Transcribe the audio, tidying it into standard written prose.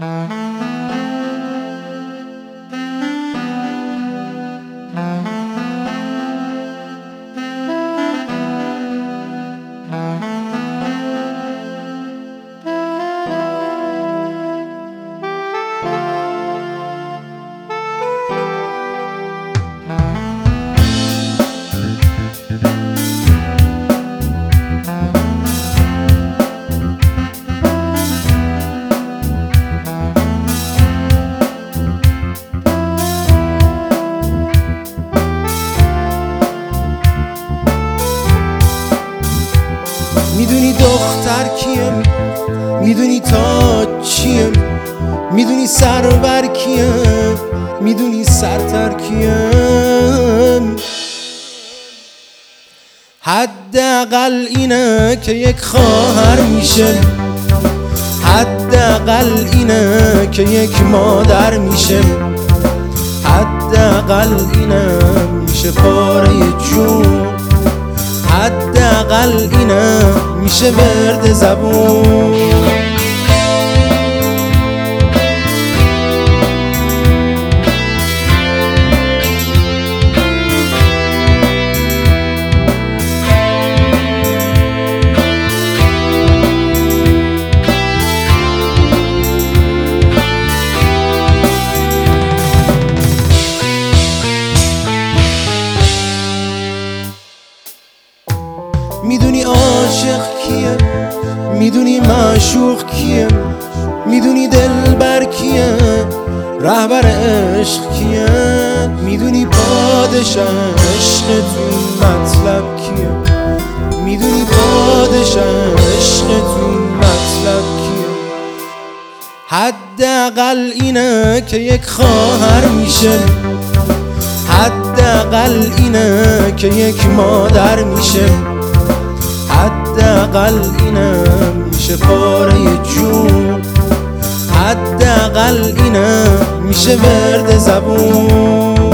میدونی دختر کیم، میدونی تاج چیم، میدونی سرور کیم، میدونی سرتر کیم. حداقل اینه که یک خواهر میشه، حداقل اینه که یک مادر میشه، حداقل اینه میشه پاره جون، حداقل اینه میشه ورد زبون. میدونی عاشق کیه، میدونی معشوق کیه، میدونی دلبر کیه، رهبر عشق کیه، میدونی پادشاه عشق تو مطلب کیه، میدونی پادشاه عشق تو مطلب کیه. حداقل اینه که یک خواهر میشه، حداقل اینه که یک مادر میشه، حداقل اینه میشه پاره جون، حداقل اینه میشه ورد زبون.